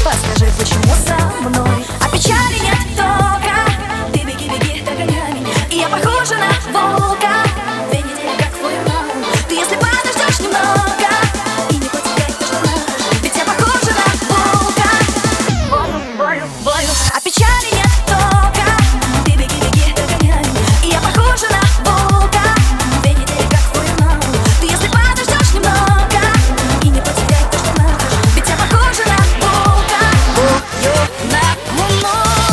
Подскажи, почему со мной? А печали нет только. Ты беги, беги, догоняй меня. И я похожа на волка. 2 недели как фурнал. Ты если подождешь немного и не потеряй то, что наш. Ведь я похожа на волка. Бою. А печали нет только. Ты беги, беги, догоняй меня. И я похожа на волка. 2 недели как фурнал. Ты если подождешь немного и не потеряй то, что наш. Ведь я похожа на волка. На луну.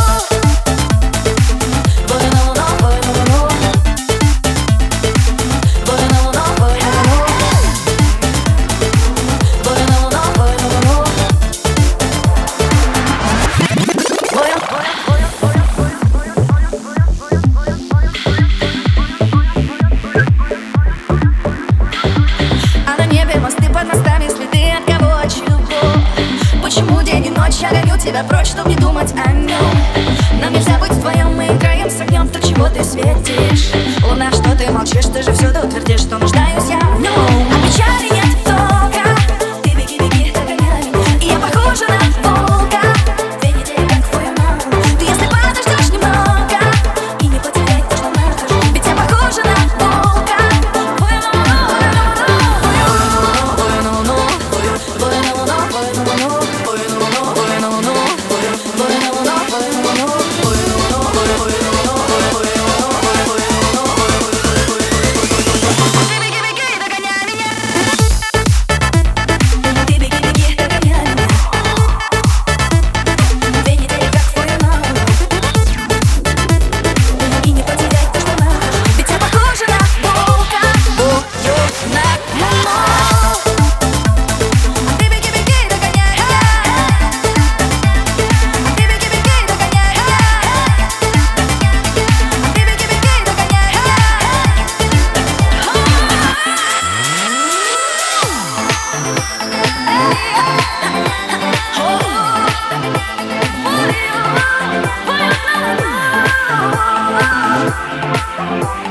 А на небе мосты под мостами, следы от кого, от чего. Почему день и ночь я гоню тебя прочь, чтоб не думать о нем? Нам нельзя быть вдвоем, мы играем с огнем. Так чего ты светишь? Луна, что ты молчишь? Ты же всюду твердишь, что нуждаюсь я в нем. А печали нет только. Ты беги, беги, догоняй меня. И я похожа на волка. 2 недели как фурнал. Ты если подождешь немного и не потеряй то, что наш. Ведь я похожа на волка. Oh,